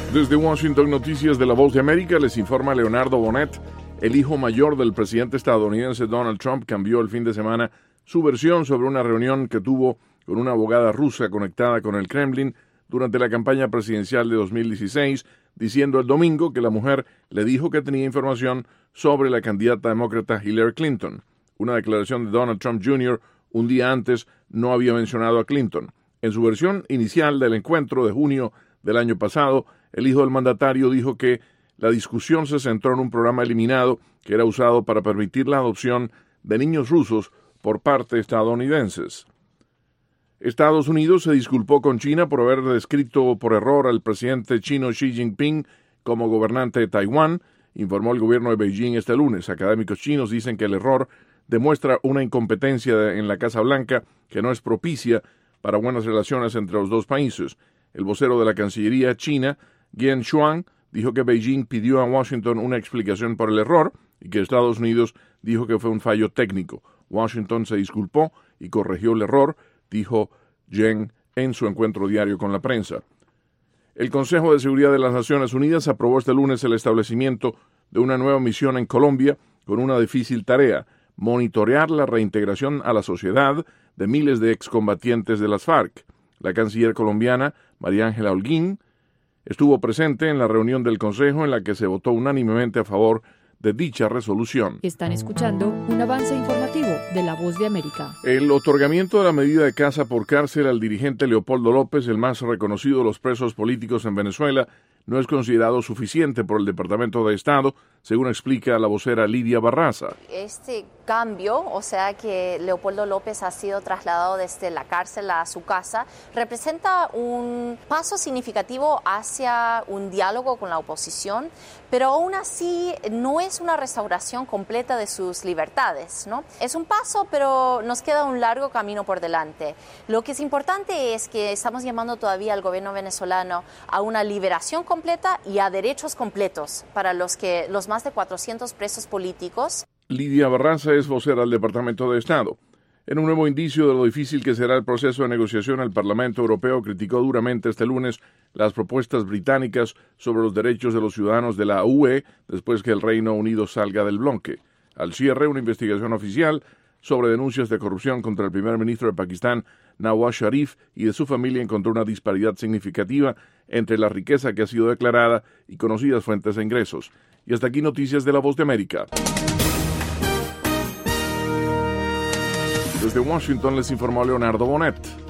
Desde Washington, Noticias de la Voz de América, les informa Leonardo Bonet. El hijo mayor del presidente estadounidense Donald Trump cambió el fin de semana su versión sobre una reunión que tuvo con una abogada rusa conectada con el Kremlin durante la campaña presidencial de 2016, diciendo el domingo que la mujer le dijo que tenía información sobre la candidata demócrata Hillary Clinton. Una declaración de Donald Trump Jr. un día antes no había mencionado a Clinton. En su versión inicial del encuentro de junio del año pasado, el hijo del mandatario dijo que la discusión se centró en un programa eliminado que era usado para permitir la adopción de niños rusos por parte de estadounidenses. Estados Unidos se disculpó con China por haber descrito por error al presidente chino Xi Jinping como gobernante de Taiwán, informó el gobierno de Beijing este lunes. Académicos chinos dicen que el error demuestra una incompetencia en la Casa Blanca que no es propicia para buenas relaciones entre los dos países. El vocero de la Cancillería china, Geng Shuang, dijo que Beijing pidió a Washington una explicación por el error y que Estados Unidos dijo que fue un fallo técnico. Washington se disculpó y corrigió el error, dijo Geng en su encuentro diario con la prensa. El Consejo de Seguridad de las Naciones Unidas aprobó este lunes el establecimiento de una nueva misión en Colombia con una difícil tarea: monitorear la reintegración a la sociedad de miles de excombatientes de las FARC. La canciller colombiana, María Ángela Holguín, estuvo presente en la reunión del Consejo en la que se votó unánimemente a favor de dicha resolución. Están escuchando un avance informativo de La Voz de América. El otorgamiento de la medida de casa por cárcel al dirigente Leopoldo López, el más reconocido de los presos políticos en Venezuela, no es considerado suficiente por el Departamento de Estado, según explica la vocera Lidia Barraza. Este cambio, o sea que Leopoldo López ha sido trasladado desde la cárcel a su casa, representa un paso significativo hacia un diálogo con la oposición, pero aún así no es una restauración completa de sus libertades, ¿no? Es un paso, pero nos queda un largo camino por delante. Lo que es importante es que estamos llamando todavía al gobierno venezolano a una liberación completa y a derechos completos para los más de 400 presos políticos. Lidia Barraza es vocera del Departamento de Estado. En un nuevo indicio de lo difícil que será el proceso de negociación, el Parlamento Europeo criticó duramente este lunes las propuestas británicas sobre los derechos de los ciudadanos de la UE después que el Reino Unido salga del bloque. Al cierre, una investigación oficial sobre denuncias de corrupción contra el primer ministro de Pakistán, Nawaz Sharif, y de su familia encontró una disparidad significativa entre la riqueza que ha sido declarada y conocidas fuentes de ingresos. Y hasta aquí Noticias de la Voz de América. Desde Washington les informó Leonardo Bonet.